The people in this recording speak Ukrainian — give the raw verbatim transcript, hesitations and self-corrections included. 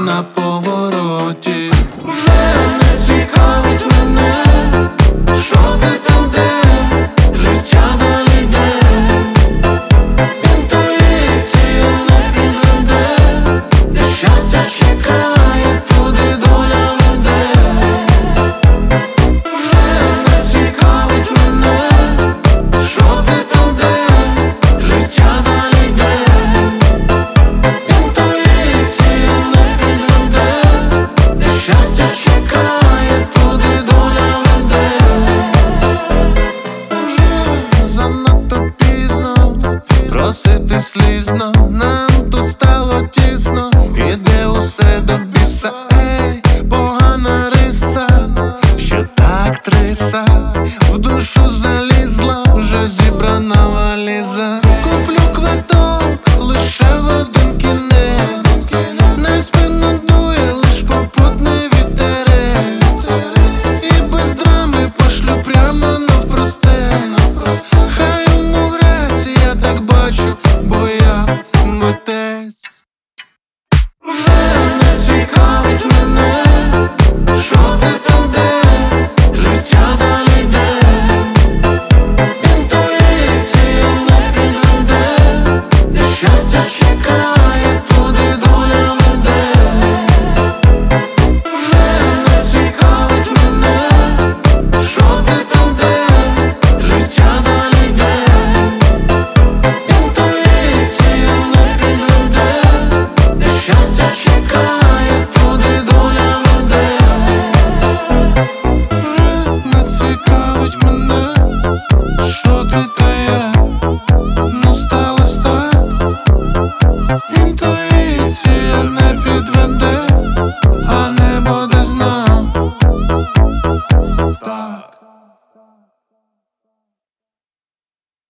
на повороті. Вже не цікавить мене, що ти там, де життя далі йде. Інтуїція не підведе, де щастя чекає, туди доля веде. Вже не цікавить мене, що ти там, де життя далі йде. Інтуїція не підведе, де щастя чекає, туди доля веде. Вже занадто пізно просити слізно.